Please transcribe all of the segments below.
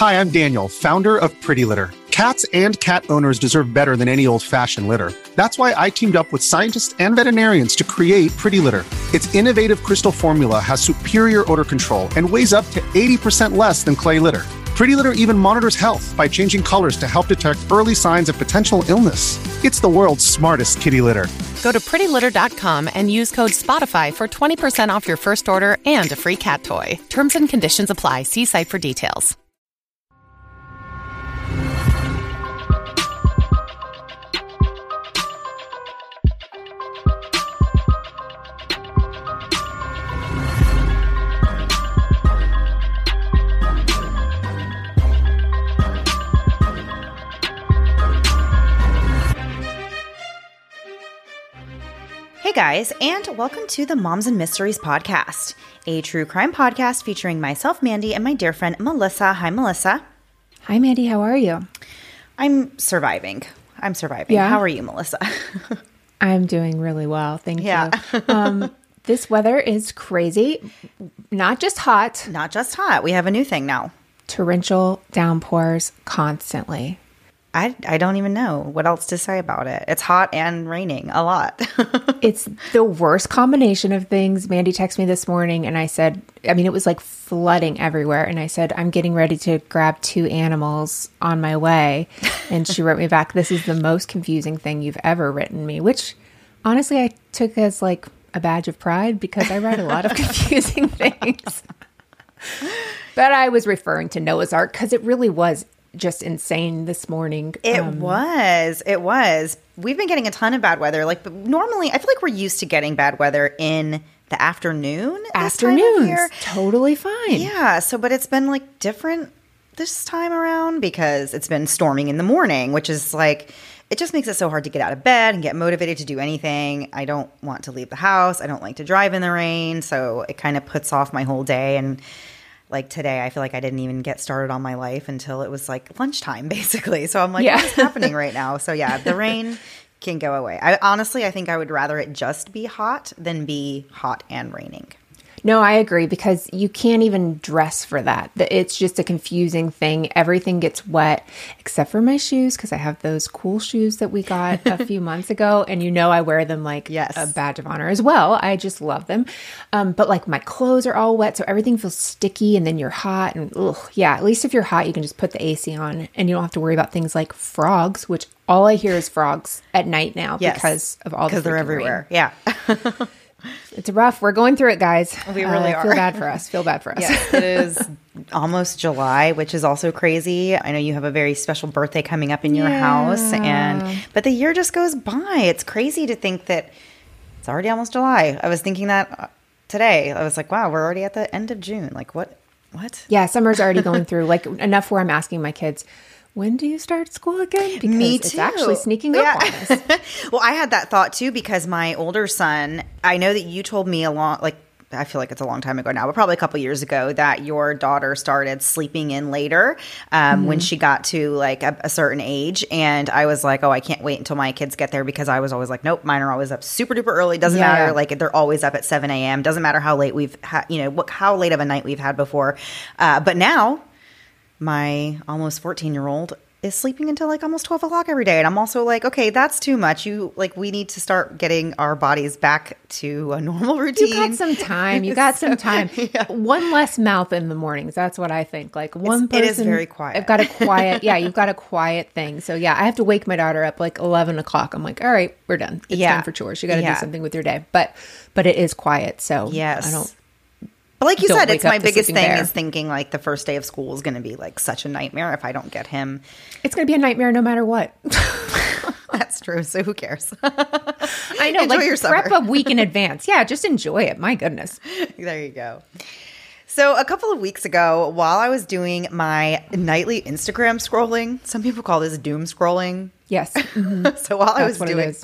Hi, I'm Daniel, founder of Pretty Litter. Cats and cat owners deserve better than any old-fashioned litter. That's why I teamed up with scientists and veterinarians to create Pretty Litter. Its innovative crystal formula has superior odor control and weighs up to 80% less than clay litter. Pretty Litter even monitors health by changing colors to help detect early signs of potential illness. It's the world's smartest kitty litter. Go to prettylitter.com and use code SPOTIFY for 20% off your first order and a free cat toy. Terms and conditions apply. See site for details. Hey guys, and welcome to the Moms and Mysteries podcast, a true crime podcast featuring myself, Mandy, and my dear friend, Melissa. Hi, Melissa. Hi, Mandy. How are you? I'm surviving. Yeah. How are you, Melissa? I'm doing really well. Thank you. This weather is crazy. Not just hot. Not just hot. We have a new thing now. Torrential downpours constantly. I don't even know what else to say about it. It's hot and raining a lot. It's the worst combination of things. Mandy texted me this morning and I said, it was like flooding everywhere. And I said, I'm getting ready to grab 2 animals on my way. And she wrote me back, this is the most confusing thing you've ever written me, which honestly I took as like a badge of pride because I write a lot of confusing things. But I was referring to Noah's Ark because it really was just insane this morning. It was. We've been getting a ton of bad weather. But normally, I feel like we're used to getting bad weather in the afternoon. Afternoons, totally fine. Yeah. But it's been like different this time around because it's been storming in the morning, which is like, it just makes it so hard to get out of bed and get motivated to do anything. I don't want to leave the house. I don't like to drive in the rain. So it kind of puts off my whole day. And like today, I feel like I didn't even get started on my life until it was like lunchtime, basically. So I'm like, What's happening right now? So yeah, the rain can go away. I think I would rather it just be hot than be hot and raining. No, I agree because you can't even dress for that. It's just a confusing thing. Everything gets wet except for my shoes because I have those cool shoes that we got a few months ago. And I wear them like a badge of honor as well. I just love them. But like my clothes are all wet. So everything feels sticky and then you're hot. And at least if you're hot, you can just put the AC on and you don't have to worry about things like frogs, which all I hear is frogs at night now because of all the they're everywhere. Rain. Yeah. It's rough. We're going through it, guys. We really are. Feel bad for us. Yes, it is almost July, which is also crazy. I know you have a very special birthday coming up in your house, but the year just goes by. It's crazy to think that it's already almost July. I was thinking that today. I was like, wow, we're already at the end of June. Like, what? Yeah, summer's already going through. Like enough where I'm asking my kids, when do you start school again? Because Me too. It's actually sneaking up on us. Well, I had that thought too because my older son, I know that you told me I feel like it's a long time ago now, but probably a couple years ago that your daughter started sleeping in later when she got to like a certain age. And I was like, I can't wait until my kids get there because I was always like, nope, mine are always up super duper early. Doesn't matter. Like they're always up at 7 a.m. Doesn't matter how late we've had, how late of a night we've had before. But now my almost 14-year-old is sleeping until like almost 12 o'clock every day. And I'm also like, okay, that's too much. We need to start getting our bodies back to a normal routine. You got some time. Yeah. One less mouth in the mornings. That's what I think. Like one person. It is very quiet. I've got a quiet, you've got a quiet thing. So yeah, I have to wake my daughter up like 11 o'clock. I'm like, all right, we're done. It's time for chores. You got to do something with your day. But it is quiet. So yes. I don't. But like you said, it's my biggest thing is thinking like the first day of school is going to be like such a nightmare if I don't get him. It's going to be a nightmare no matter what. That's true. So who cares? I know. Enjoy your summer. Prep a week in advance. Yeah, just enjoy it. My goodness. There you go. So a couple of weeks ago, while I was doing my nightly Instagram scrolling, some people call this doom scrolling. Yes. Mm-hmm. So while I was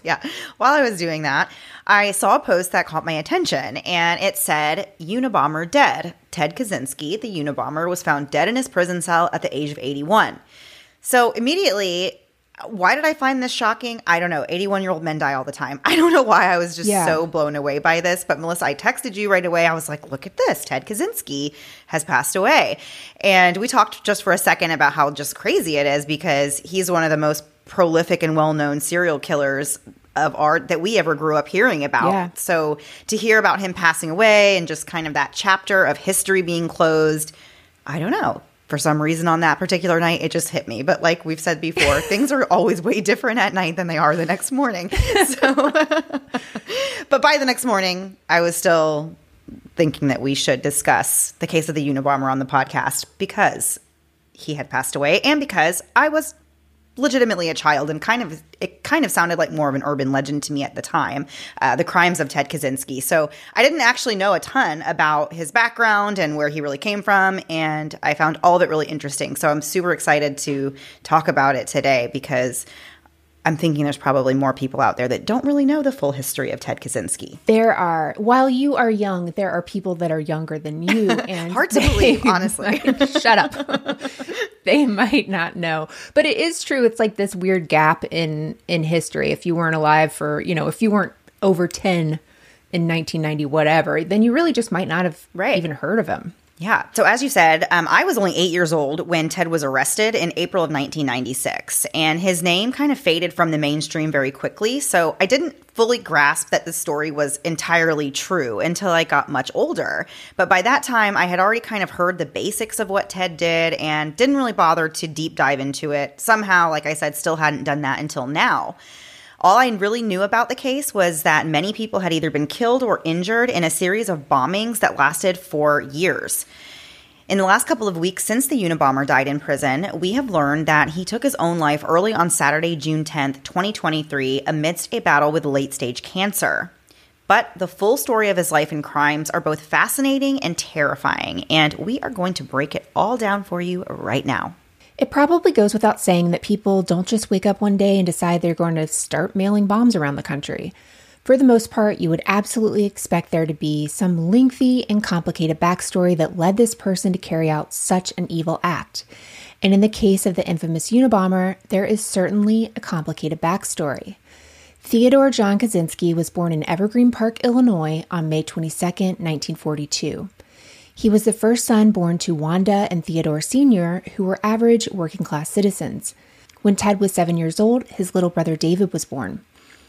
doing that, I saw a post that caught my attention, and it said, Unabomber dead. Ted Kaczynski, the Unabomber, was found dead in his prison cell at the age of 81. So immediately Why did I find this shocking? I don't know. 81-year-old men die all the time. I don't know why I was just so blown away by this. But Melissa, I texted you right away. I was like, look at this. Ted Kaczynski has passed away. And we talked just for a second about how just crazy it is because he's one of the most prolific and well-known serial killers of art that we ever grew up hearing about. Yeah. So to hear about him passing away and just kind of that chapter of history being closed, I don't know. For some reason on that particular night, it just hit me. But like we've said before, things are always way different at night than they are the next morning. So, but by the next morning, I was still thinking that we should discuss the case of the Unabomber on the podcast because he had passed away and because I was legitimately a child and it kind of sounded like more of an urban legend to me at the time, the crimes of Ted Kaczynski. So I didn't actually know a ton about his background and where he really came from, and I found all of it really interesting. So I'm super excited to talk about it today because I'm thinking there's probably more people out there that don't really know the full history of Ted Kaczynski. There are. While you are young, there are people that are younger than you. And hard to believe, honestly. Shut up. They might not know. But it is true. It's like this weird gap in history. If you weren't alive for, if you weren't over 10 in 1990, whatever, then you really just might not have even heard of him. Yeah. So as you said, I was only 8 years old when Ted was arrested in April of 1996, and his name kind of faded from the mainstream very quickly. So I didn't fully grasp that the story was entirely true until I got much older. But by that time, I had already kind of heard the basics of what Ted did and didn't really bother to deep dive into it. Somehow, like I said, still hadn't done that until now. All I really knew about the case was that many people had either been killed or injured in a series of bombings that lasted for years. In the last couple of weeks since the Unabomber died in prison, we have learned that he took his own life early on Saturday, June 10th, 2023, amidst a battle with late-stage cancer. But the full story of his life and crimes are both fascinating and terrifying, and we are going to break it all down for you right now. It probably goes without saying that people don't just wake up one day and decide they're going to start mailing bombs around the country. For the most part, you would absolutely expect there to be some lengthy and complicated backstory that led this person to carry out such an evil act. And in the case of the infamous Unabomber, there is certainly a complicated backstory. Theodore John Kaczynski was born in Evergreen Park, Illinois on May 22, 1942. He was the first son born to Wanda and Theodore Sr., who were average working-class citizens. When Ted was 7 years old, his little brother David was born.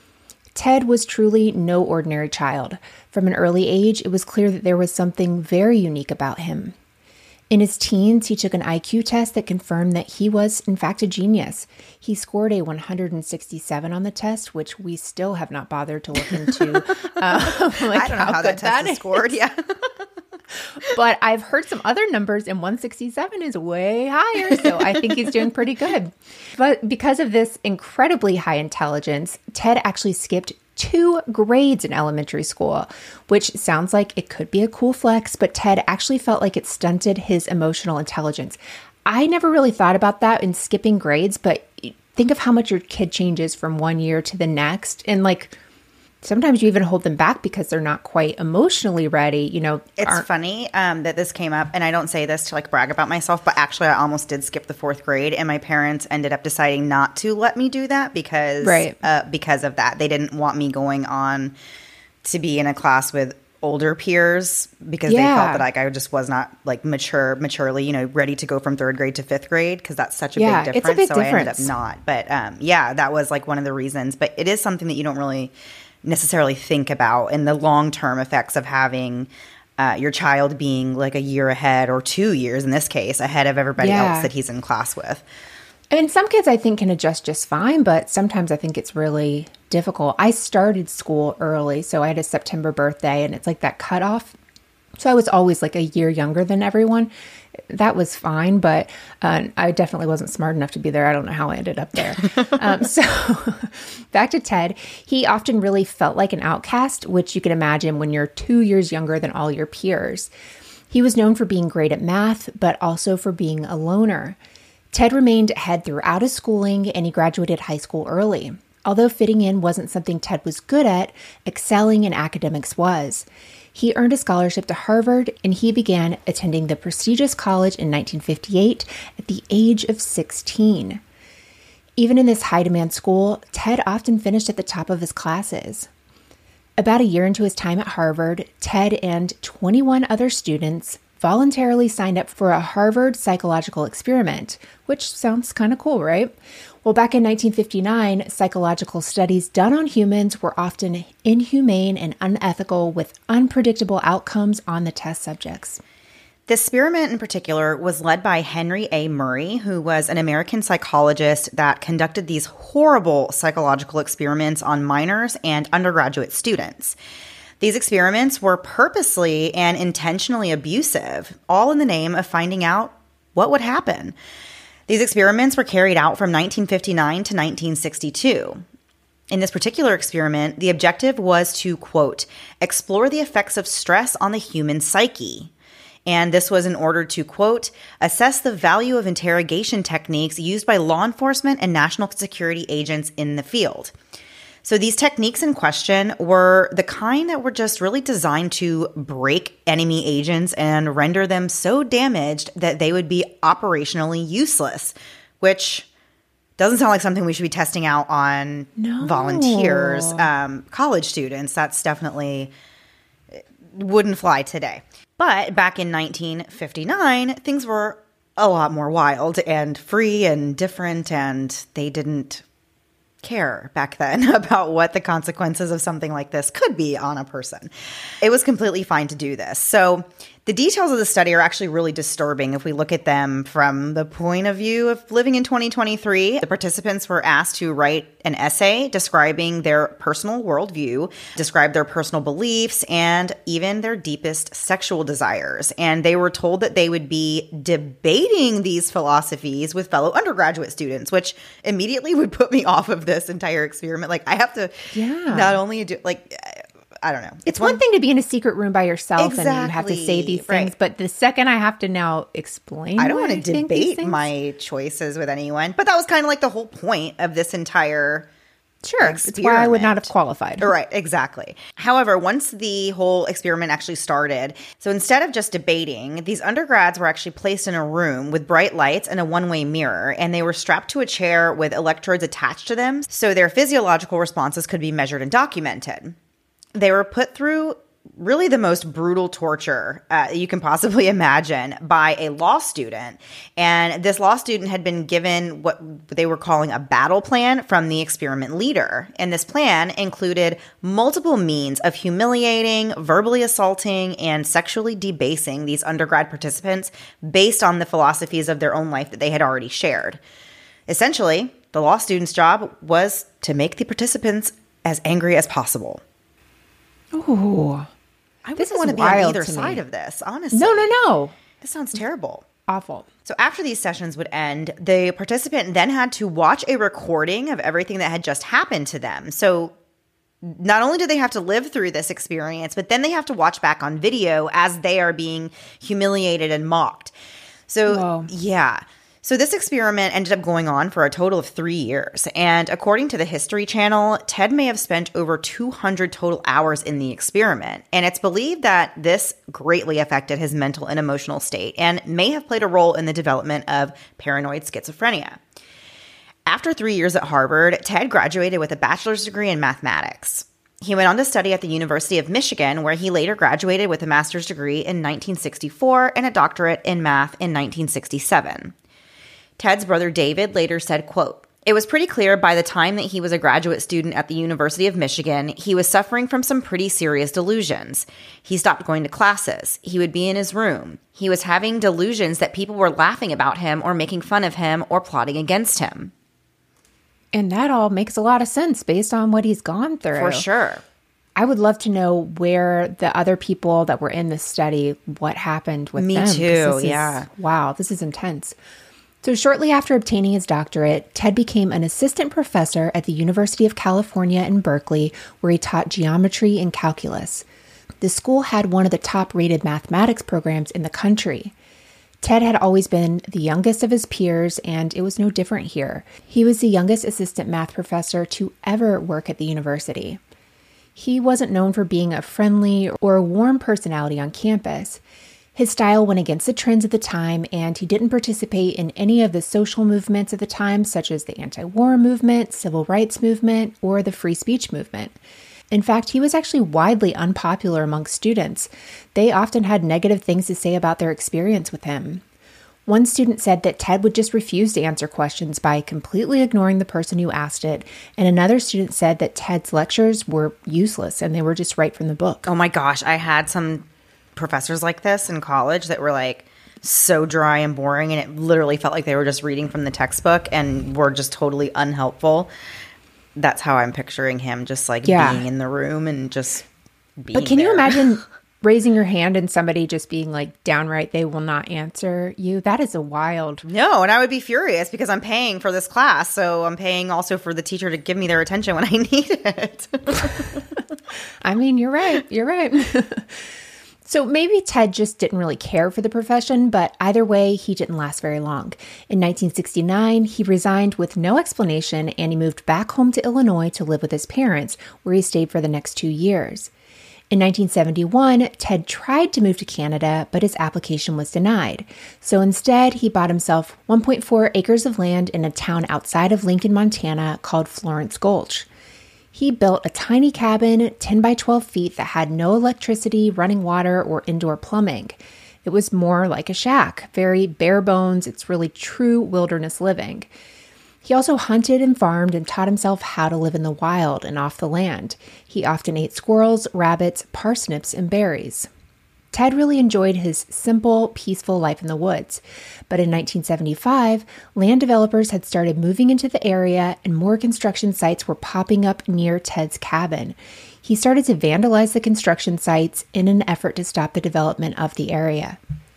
Ted was truly no ordinary child. From an early age, it was clear that there was something very unique about him. In his teens, he took an IQ test that confirmed that he was, in fact, a genius. He scored a 167 on the test, which we still have not bothered to look into. I don't know how that test is scored. Yeah. But I've heard some other numbers, and 167 is way higher, so I think he's doing pretty good. But because of this incredibly high intelligence, Ted actually skipped 2 grades in elementary school, which sounds like it could be a cool flex, but Ted actually felt like it stunted his emotional intelligence. I never really thought about that in skipping grades, but think of how much your kid changes from one year to the next, and sometimes you even hold them back because they're not quite emotionally ready, It's funny that this came up, and I don't say this to brag about myself, but actually I almost did skip the 4th grade, and my parents ended up deciding not to let me do that because of that. They didn't want me going on to be in a class with older peers because they felt that I just was not maturely, ready to go from 3rd grade to 5th grade because that's such a big difference. It's a big difference. I ended up not. But that was one of the reasons. But it is something that you don't really necessarily think about in the long-term effects of having your child being a year ahead or 2 years, in this case, ahead of everybody else that he's in class with. And some kids I think can adjust just fine, but sometimes I think it's really difficult. I started school early, so I had a September birthday, and it's that cutoff. So I was always a year younger than everyone. That was fine, but I definitely wasn't smart enough to be there. I don't know how I ended up there. So back to Ted. He often really felt like an outcast, which you can imagine when you're 2 years younger than all your peers. He was known for being great at math, but also for being a loner. Ted remained ahead throughout his schooling, and he graduated high school early. Although fitting in wasn't something Ted was good at, excelling in academics was. He earned a scholarship to Harvard, and he began attending the prestigious college in 1958 at the age of 16. Even in this high-demand school, Ted often finished at the top of his classes. About a year into his time at Harvard, Ted and 21 other students voluntarily signed up for a Harvard psychological experiment, which sounds kind of cool, right? Well, back in 1959, psychological studies done on humans were often inhumane and unethical, with unpredictable outcomes on the test subjects. This experiment in particular was led by Henry A. Murray, who was an American psychologist that conducted these horrible psychological experiments on minors and undergraduate students. These experiments were purposely and intentionally abusive, all in the name of finding out what would happen. These experiments were carried out from 1959 to 1962. In this particular experiment, the objective was to, quote, explore the effects of stress on the human psyche. And this was in order to, quote, assess the value of interrogation techniques used by law enforcement and national security agents in the field. So these techniques in question were the kind that were just really designed to break enemy agents and render them so damaged that they would be operationally useless, which doesn't sound like something we should be testing out on volunteers, college students. That's definitely wouldn't fly today. But back in 1959, things were a lot more wild and free and different, and they didn't care back then about what the consequences of something like this could be on a person. It was completely fine to do this. So the details of the study are actually really disturbing if we look at them from the point of view of living in 2023. The participants were asked to write an essay describing their personal worldview, describe their personal beliefs, and even their deepest sexual desires. And they were told that they would be debating these philosophies with fellow undergraduate students, which immediately would put me off of this entire experiment. Like, I have to not only do, like, I don't know. It's one thing to be in a secret room by yourself Exactly, and you have to say these things, but the second I have to now explain, I don't want to debate my choices with anyone. But that was kind of like the whole point of this entire experiment. It's why I would not have qualified. Right, exactly. However, once the whole experiment actually started, so instead of just debating, these undergrads were actually placed in a room with bright lights and a one-way mirror, and they were strapped to a chair with electrodes attached to them so their physiological responses could be measured and documented. They were put through really the most brutal torture you can possibly imagine by a law student. And this law student had been given what they were calling a battle plan from the experiment leader. And this plan included multiple means of humiliating, verbally assaulting, and sexually debasing these undergrad participants based on the philosophies of their own life that they had already shared. Essentially, the law student's job was to make the participants as angry as possible. Ooh, I wouldn't want to be on either side of this, honestly. No. This sounds terrible. Awful. So after these sessions would end, the participant then had to watch a recording of everything that had just happened to them. So not only do they have to live through this experience, but then they have to watch back on video as they are being humiliated and mocked. So, So this experiment ended up going on for a total of 3 years. And according to the History Channel, Ted may have spent over 200 total hours in the experiment. And it's believed that this greatly affected his mental and emotional state and may have played a role in the development of paranoid schizophrenia. After 3 years at Harvard, Ted graduated with a bachelor's degree in mathematics. He went on to study at the University of Michigan, where he later graduated with a master's degree in 1964 and a doctorate in math in 1967. Ted's brother David later said, quote, "It was pretty clear by the time that he was a graduate student at the University of Michigan, he was suffering from some pretty serious delusions. He stopped going to classes. He would be in his room. He was having delusions that people were laughing about him or making fun of him or plotting against him." And that all makes a lot of sense based on what he's gone through. For sure. I would love to know where the other people that were in this study, what happened with them. Me too, yeah. Wow, this is intense. So shortly after obtaining his doctorate, Ted became an assistant professor at the University of California in Berkeley, where he taught geometry and calculus. The school had one of the top-rated mathematics programs in the country. Ted had always been the youngest of his peers, and it was no different here. He was the youngest assistant math professor to ever work at the university. He wasn't known for being a friendly or a warm personality on campus. His style went against the trends of the time, and he didn't participate in any of the social movements of the time, such as the anti-war movement, civil rights movement, or the free speech movement. In fact, he was actually widely unpopular amongst students. They often had negative things to say about their experience with him. One student said that Ted would just refuse to answer questions by completely ignoring the person who asked it, and another student said that Ted's lectures were useless and they were just right from the book. Oh my gosh, I had some professors like this in college that were like so dry and boring, and it literally felt like they were just reading from the textbook and were just totally unhelpful. That's how I'm picturing him, just like being in the room and just being But can there. you imagine raising your hand and somebody just being like downright, they will not answer you? That is a wild. No, and I would be furious because I'm paying for this class, so I'm paying also for the teacher to give me their attention when I need it. I mean, you're right. You're right. So maybe Ted just didn't really care for the profession, but either way, he didn't last very long. In 1969, he resigned with no explanation, and he moved back home to Illinois to live with his parents, where he stayed for the next 2 years. In 1971, Ted tried to move to Canada, but his application was denied. So instead, he bought himself 1.4 acres of land in a town outside of Lincoln, Montana called Florence Gulch. He built a tiny cabin, 10 by 12 feet, that had no electricity, running water, or indoor plumbing. It was more like a shack, very bare bones. It's really true wilderness living. He also hunted and farmed and taught himself how to live in the wild and off the land. He often ate squirrels, rabbits, parsnips, and berries. Ted really enjoyed his simple, peaceful life in the woods. But in 1975, land developers had started moving into the area and more construction sites were popping up near Ted's cabin. He started to vandalize the construction sites in an effort to stop the development of the area.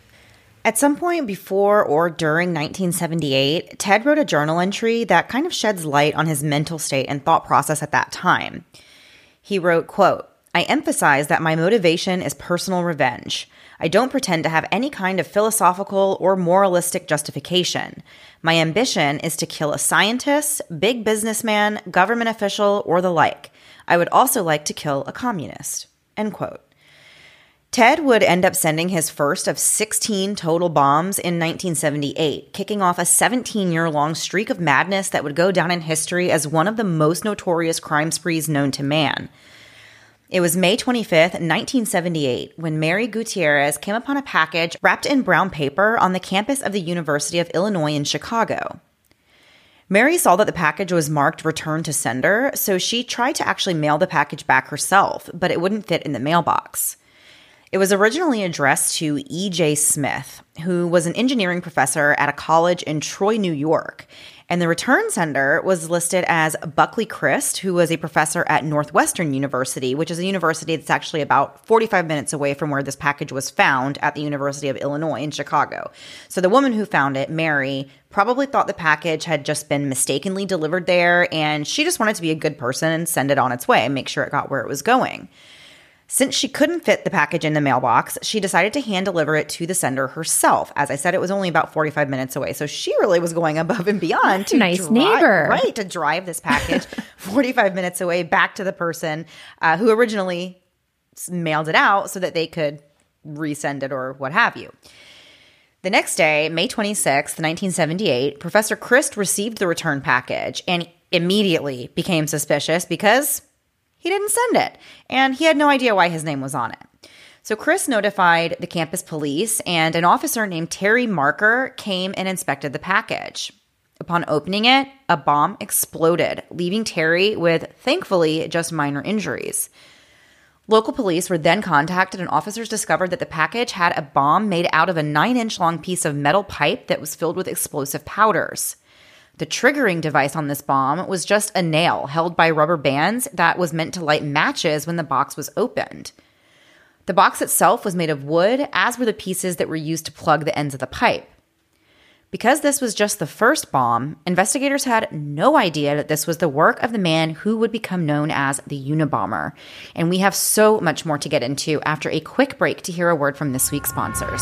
At some point before or during 1978, Ted wrote a journal entry that kind of sheds light on his mental state and thought process at that time. He wrote, quote, "I emphasize that my motivation is personal revenge. I don't pretend to have any kind of philosophical or moralistic justification. My ambition is to kill a scientist, big businessman, government official, or the like. I would also like to kill a communist." End quote. Ted would end up sending his first of 16 total bombs in 1978, kicking off a 17-year-long streak of madness that would go down in history as one of the most notorious crime sprees known to man. It was May 25th, 1978, when Mary Gutierrez came upon a package wrapped in brown paper on the campus of the University of Illinois in Chicago. Mary saw that the package was marked return to sender, so she tried to actually mail the package back herself, but it wouldn't fit in the mailbox. It was originally addressed to E.J. Smith, who was an engineering professor at a college in Troy, New York, and the return sender was listed as Buckley Christ, who was a professor at Northwestern University, which is a university that's actually about 45 minutes away from where this package was found at the University of Illinois in Chicago. So the woman who found it, Mary, probably thought the package had just been mistakenly delivered there, and she just wanted to be a good person and send it on its way and make sure it got where it was going. Since she couldn't fit the package in the mailbox, she decided to hand deliver it to the sender herself. As I said, it was only about 45 minutes away, so she really was going above and beyond to neighbor. Right, to drive this package 45 minutes away back to the person who originally mailed it out so that they could resend it or what have you. The next day, May 26th, 1978, Professor Christ received the return package and immediately became suspicious because he didn't send it, and he had no idea why his name was on it. So Chris notified the campus police, and an officer named Terry Marker came and inspected the package. Upon opening it, a bomb exploded, leaving Terry with, thankfully, just minor injuries. Local police were then contacted, and officers discovered that the package had a bomb made out of a 9-inch long piece of metal pipe that was filled with explosive powders. The triggering device on this bomb was just a nail held by rubber bands that was meant to light matches when the box was opened. The box itself was made of wood, as were the pieces that were used to plug the ends of the pipe. Because this was just the first bomb, investigators had no idea that this was the work of the man who would become known as the Unabomber. And we have so much more to get into after a quick break to hear a word from this week's sponsors.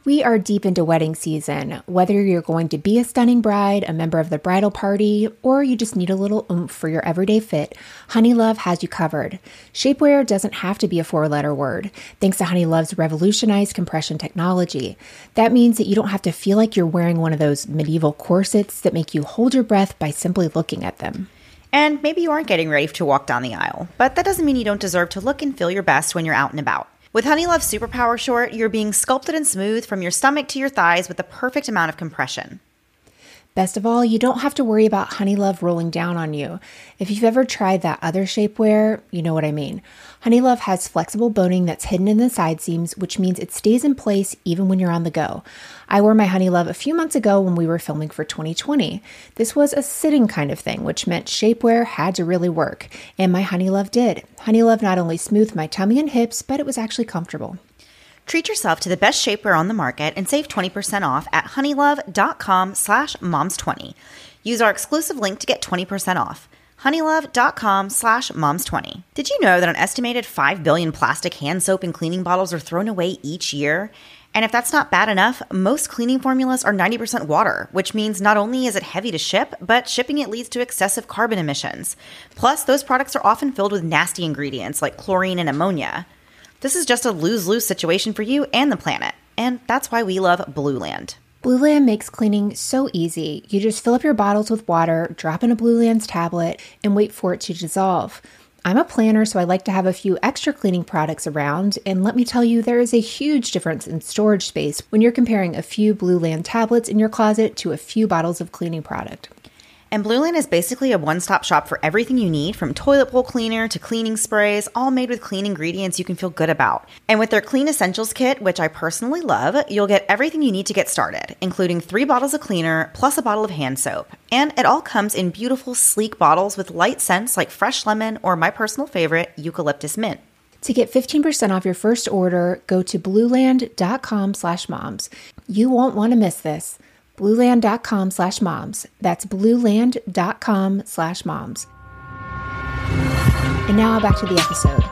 We are deep into wedding season. Whether you're going to be a stunning bride, a member of the bridal party, or you just need a little oomph for your everyday fit, Honeylove has you covered. Shapewear doesn't have to be a four-letter word, thanks to Honeylove's revolutionized compression technology. That means that you don't have to feel like you're wearing one of those medieval corsets that make you hold your breath by simply looking at them. And maybe you aren't getting ready to walk down the aisle, but that doesn't mean you don't deserve to look and feel your best when you're out and about. With Honeylove's Superpower Short, you're being sculpted and smooth from your stomach to your thighs with the perfect amount of compression. Best of all, you don't have to worry about Honeylove rolling down on you. If you've ever tried that other shapewear, you know what I mean. Honeylove has flexible boning that's hidden in the side seams, which means it stays in place even when you're on the go. I wore my Honeylove a few months ago when we were filming for 2020. This was a sitting kind of thing, which meant shapewear had to really work, and my Honeylove did. Honeylove not only smoothed my tummy and hips, but it was actually comfortable. Treat yourself to the best shapewear on the market and save 20% off at honeylove.com/moms20. Use our exclusive link to get 20% off. honeylove.com/moms20. Did you know that an estimated 5 billion plastic hand soap and cleaning bottles are thrown away each year? And if that's not bad enough, most cleaning formulas are 90% water, which means not only is it heavy to ship, but shipping it leads to excessive carbon emissions. Plus, those products are often filled with nasty ingredients like chlorine and ammonia. This is just a lose-lose situation for you and the planet, and that's why we love Blueland. Blueland makes cleaning so easy. You just fill up your bottles with water, drop in a Blueland's tablet, and wait for it to dissolve. I'm a planner, so I like to have a few extra cleaning products around, and let me tell you, there is a huge difference in storage space when you're comparing a few Blueland tablets in your closet to a few bottles of cleaning product. And Blueland is basically a one-stop shop for everything you need, from toilet bowl cleaner to cleaning sprays, all made with clean ingredients you can feel good about. And with their Clean Essentials Kit, which I personally love, you'll get everything you need to get started, including 3 bottles of cleaner plus a bottle of hand soap. And it all comes in beautiful, sleek bottles with light scents like fresh lemon or my personal favorite, eucalyptus mint. To get 15% off your first order, go to blueland.com/moms. You won't want to miss this. Blueland.com/moms. That's Blueland.com/moms. And now back to the episode.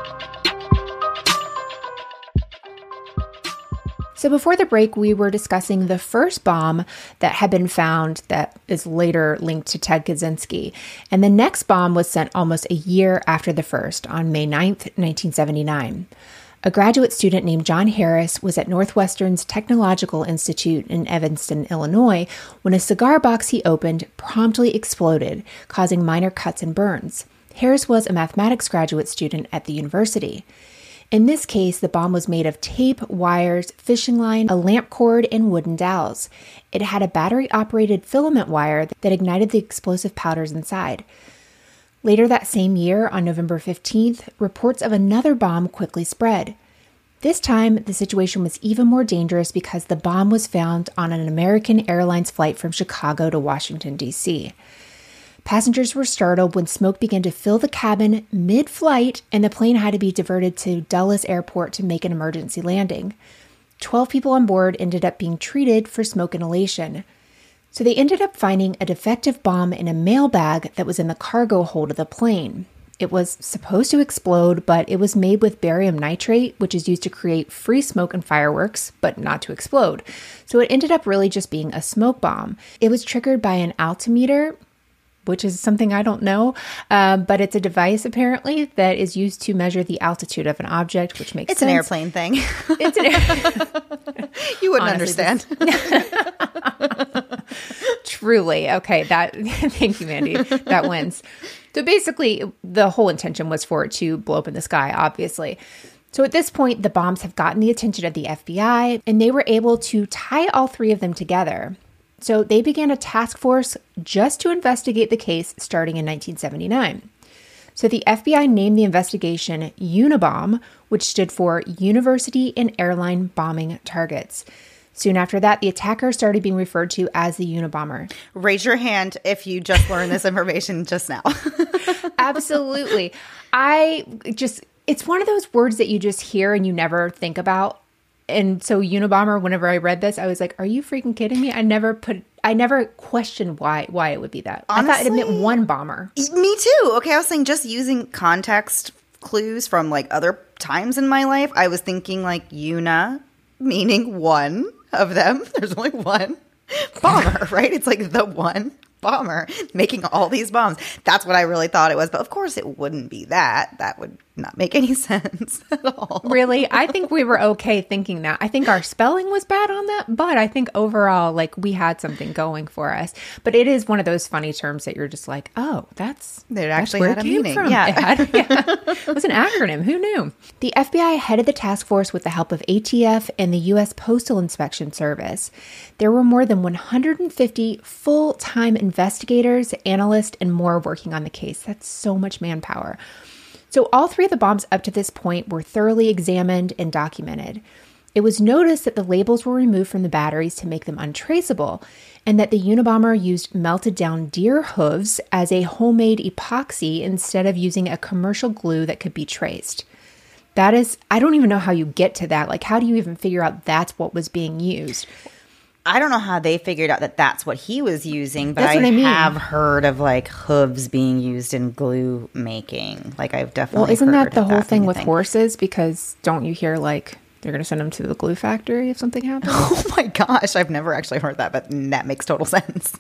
So before the break, we were discussing the first bomb that had been found that is later linked to Ted Kaczynski. And the next bomb was sent almost a year after the first, on May 9th, 1979. A graduate student named John Harris was at Northwestern's Technological Institute in Evanston, Illinois, when a cigar box he opened promptly exploded, causing minor cuts and burns. Harris was a mathematics graduate student at the university. In this case, the bomb was made of tape, wires, fishing line, a lamp cord, and wooden dowels. It had a battery-operated filament wire that ignited the explosive powders inside. Later that same year, on November 15th, reports of another bomb quickly spread. This time, the situation was even more dangerous because the bomb was found on an American Airlines flight from Chicago to Washington, D.C. Passengers were startled when smoke began to fill the cabin mid-flight, and the plane had to be diverted to Dulles Airport to make an emergency landing. 12 people on board ended up being treated for smoke inhalation. So they ended up finding a defective bomb in a mail bag that was in the cargo hold of the plane. It was supposed to explode, but it was made with barium nitrate, which is used to create free smoke and fireworks, but not to explode. So it ended up really just being a smoke bomb. It was triggered by an altimeter, which is something I don't know, but it's a device apparently that is used to measure the altitude of an object, which makes sense. It's an airplane thing. It's an You wouldn't Honestly, understand. Truly. Okay, thank you, Mandy. That wins. So basically, the whole intention was for it to blow up in the sky, obviously. So at this point, the bombs have gotten the attention of the FBI, and they were able to tie all 3 of them together. So they began a task force just to investigate the case starting in 1979. So the FBI named the investigation Unibomb, which stood for University and Airline Bombing Targets. Soon after that, the attacker started being referred to as the Unabomber. Raise your hand if you just learned this information just now. Absolutely. It's one of those words that you just hear and you never think about. And so Unabomber, whenever I read this, I was like, are you freaking kidding me? I never questioned why it would be that. Honestly, I thought it meant one bomber. Me too. Okay, I was saying just using context clues from like other times in my life. I was thinking like meaning one of them. There's only one bomber, right? It's like the one bomber making all these bombs. That's what I really thought it was. But of course it wouldn't be that. That would not make any sense at all. Really? I think we were okay thinking that. I think our spelling was bad on that, but I think overall, like, we had something going for us. But it is one of those funny terms that you're just like, oh, it actually where had a meaning. From. Yeah. It was an acronym. Who knew? The FBI headed the task force with the help of ATF and the U.S. Postal Inspection Service. There were more than 150 full-time investigators, analysts, and more working on the case. That's so much manpower. So all three of the bombs up to this point were thoroughly examined and documented. It was noticed that the labels were removed from the batteries to make them untraceable, and that the Unabomber used melted down deer hooves as a homemade epoxy instead of using a commercial glue that could be traced. That is, I don't even know how you get to that. Like, how do you even figure out that's what was being used? I don't know how they figured out that that's what he was using, but That's what I mean. have heard of like hooves being used in glue making. Like I've definitely Well, isn't heard that of the whole thing kind of with horses? Because don't you hear like they're going to send them to the glue factory if something happens? Oh my gosh, I've never actually heard that, but that makes total sense.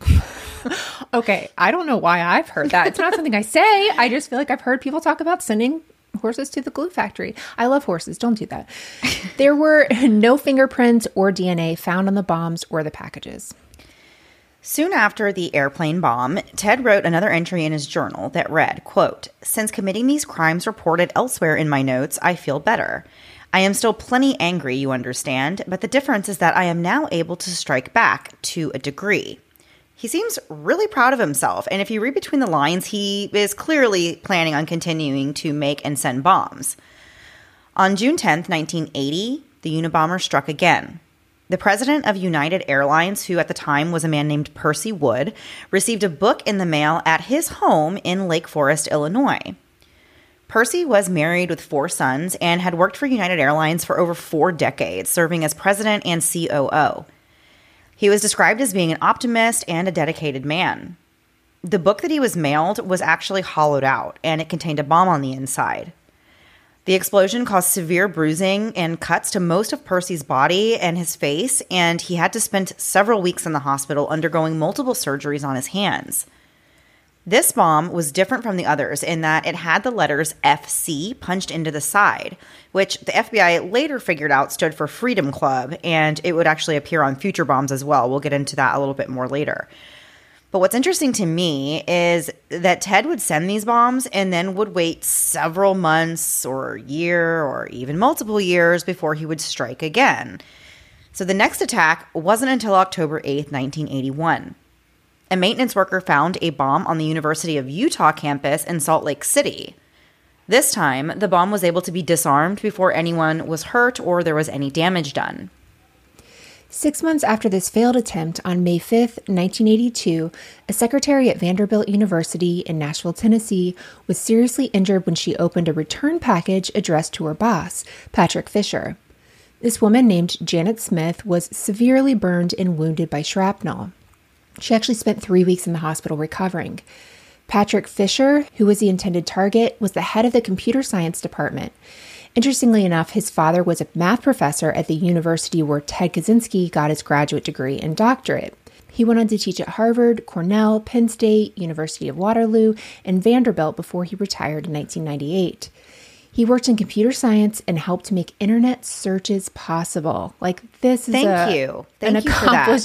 Okay, I don't know why I've heard that. It's not something I say. I just feel like I've heard people talk about sending horses to the glue factory. I love horses. Don't do that. There were no fingerprints or DNA found on the bombs or the packages. Soon after the airplane bomb, Ted wrote another entry in his journal that read, quote, "Since committing these crimes reported elsewhere in my notes, I feel better. I am still plenty angry, you understand, but the difference is that I am now able to strike back to a degree." He seems really proud of himself, and if you read between the lines, he is clearly planning on continuing to make and send bombs. On June 10th, 1980, the Unabomber struck again. The president of United Airlines, who at the time was a man named Percy Wood, received a book in the mail at his home in Lake Forest, Illinois. Percy was married with 4 sons and had worked for United Airlines for over 4 decades, serving as president and COO. He was described as being an optimist and a dedicated man. The book that he was mailed was actually hollowed out, and it contained a bomb on the inside. The explosion caused severe bruising and cuts to most of Percy's body and his face, and he had to spend several weeks in the hospital undergoing multiple surgeries on his hands. This bomb was different from the others in that it had the letters FC punched into the side, which the FBI later figured out stood for Freedom Club, and it would actually appear on future bombs as well. We'll get into that a little bit more later. But what's interesting to me is that Ted would send these bombs and then would wait several months or a year or even multiple years before he would strike again. So the next attack wasn't until October 8th, 1981. A maintenance worker found a bomb on the University of Utah campus in Salt Lake City. This time, the bomb was able to be disarmed before anyone was hurt or there was any damage done. 6 months after this failed attempt, on May 5th, 1982, a secretary at Vanderbilt University in Nashville, Tennessee, was seriously injured when she opened a return package addressed to her boss, Patrick Fisher. This woman, named Janet Smith, was severely burned and wounded by shrapnel. She actually spent 3 weeks in the hospital recovering. Patrick Fisher, who was the intended target, was the head of the computer science department. Interestingly enough, his father was a math professor at the university where Ted Kaczynski got his graduate degree and doctorate. He went on to teach at Harvard, Cornell, Penn State, University of Waterloo, and Vanderbilt before he retired in 1998. He worked in computer science and helped make internet searches possible. Like, this is Thank you for that.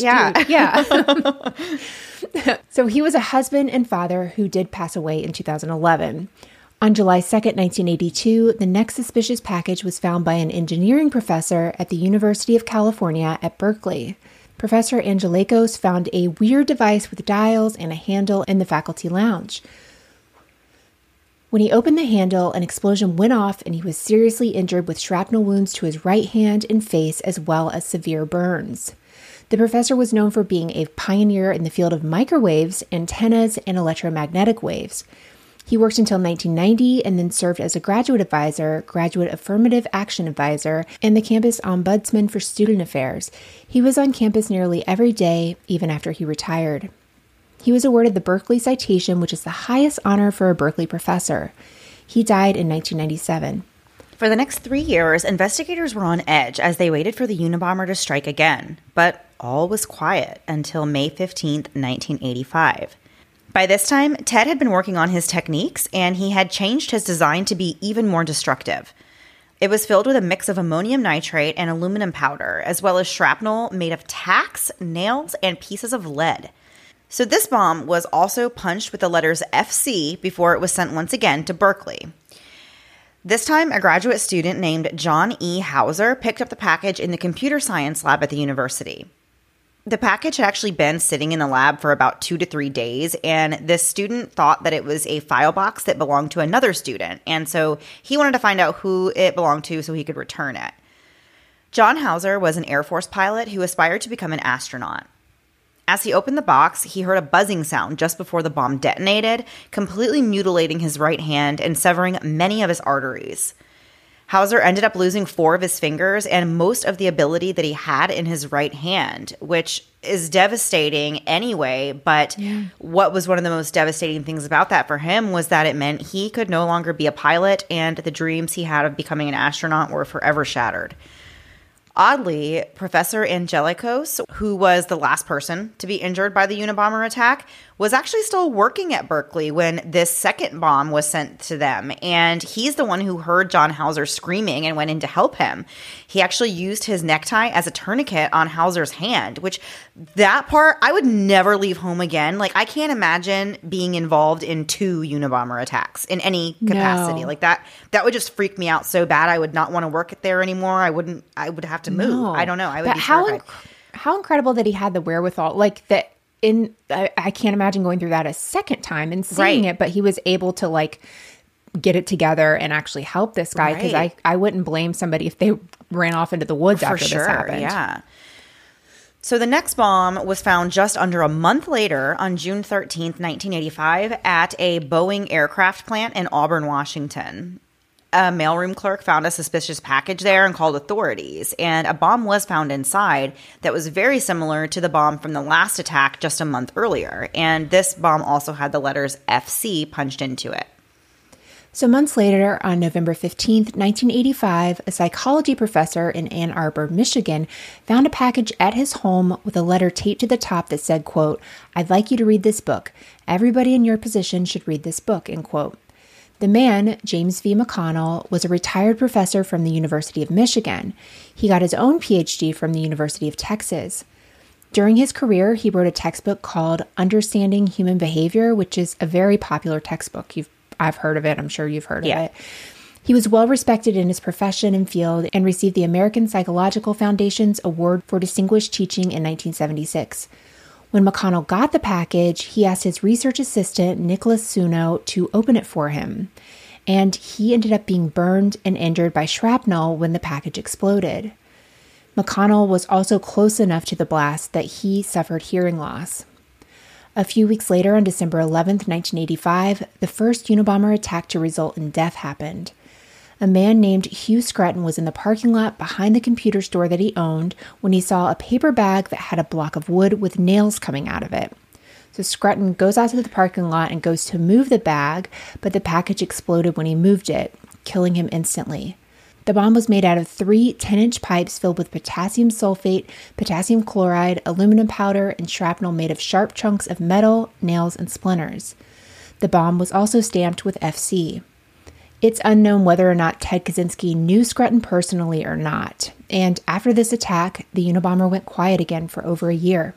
Yeah. So he was a husband and father who did pass away in 2011. On July 2nd, 1982, the next suspicious package was found by an engineering professor at the University of California at Berkeley. Professor Angelakos found a weird device with dials and a handle in the faculty lounge. When he opened the handle, an explosion went off and he was seriously injured with shrapnel wounds to his right hand and face as well as severe burns. The professor was known for being a pioneer in the field of microwaves, antennas, and electromagnetic waves. He worked until 1990 and then served as a graduate advisor, graduate affirmative action advisor, and the campus ombudsman for student affairs. He was on campus nearly every day, even after he retired. He was awarded the Berkeley Citation, which is the highest honor for a Berkeley professor. He died in 1997. For the next 3 years, investigators were on edge as they waited for the Unabomber to strike again, but all was quiet until May 15th, 1985. By this time, Ted had been working on his techniques, and he had changed his design to be even more destructive. It was filled with a mix of ammonium nitrate and aluminum powder, as well as shrapnel made of tacks, nails, and pieces of lead. So this bomb was also punched with the letters FC before it was sent once again to Berkeley. This time, a graduate student named John E. Hauser picked up the package in the computer science lab at the university. The package had actually been sitting in the lab for about 2 to 3 days, and this student thought that it was a file box that belonged to another student, and so he wanted to find out who it belonged to so he could return it. John Hauser was an Air Force pilot who aspired to become an astronaut. As he opened the box, he heard a buzzing sound just before the bomb detonated, completely mutilating his right hand and severing many of his arteries. Hauser ended up losing 4 of his fingers and most of the ability that he had in his right hand, which is devastating anyway. But what was one of the most devastating things about that for him was that it meant he could no longer be a pilot, and the dreams he had of becoming an astronaut were forever shattered. Oddly, Professor Angelikos, who was the last person to be injured by the Unabomber attack, was actually still working at Berkeley when this second bomb was sent to them. And he's the one who heard John Hauser screaming and went in to help him. He actually used his necktie as a tourniquet on Hauser's hand, which that part, I would never leave home again. Like, I can't imagine being involved in 2 Unabomber attacks in any capacity. No. Like that would just freak me out so bad. I would not want to work there anymore. I would have to move. No. I don't know. I would but be terrified. how incredible that he had the wherewithal. Like that I can't imagine going through that a second time and seeing it, but he was able to like get it together and actually help this guy, because I wouldn't blame somebody if they ran off into the woods after this happened. Yeah. So the next bomb was found just under a month later on June 13th, 1985 at a Boeing aircraft plant in Auburn, Washington. A mailroom clerk found a suspicious package there and called authorities, and a bomb was found inside that was very similar to the bomb from the last attack just a month earlier, and this bomb also had the letters FC punched into it. So months later, on November 15th, 1985, a psychology professor in Ann Arbor, Michigan, found a package at his home with a letter taped to the top that said, quote, "I'd like you to read this book. Everybody in your position should read this book," end quote. The man, James V. McConnell, was a retired professor from the University of Michigan. He got his own PhD from the University of Texas. During his career, he wrote a textbook called Understanding Human Behavior, which is a very popular textbook. I've heard of it. I'm sure you've heard of it. He was well respected in his profession and field and received the American Psychological Foundation's Award for Distinguished Teaching in 1976. When McConnell got the package, he asked his research assistant, Nicholas Suno, to open it for him. And he ended up being burned and injured by shrapnel when the package exploded. McConnell was also close enough to the blast that he suffered hearing loss. A few weeks later, on December 11th, 1985, the first Unabomber attack to result in death happened. A man named Hugh Scruton was in the parking lot behind the computer store that he owned when he saw a paper bag that had a block of wood with nails coming out of it. So Scruton goes out to the parking lot and goes to move the bag, but the package exploded when he moved it, killing him instantly. The bomb was made out of 3 10-inch pipes filled with potassium sulfate, potassium chloride, aluminum powder, and shrapnel made of sharp chunks of metal, nails, and splinters. The bomb was also stamped with FC. It's unknown whether or not Ted Kaczynski knew Scruton personally or not. And after this attack, the Unabomber went quiet again for over a year.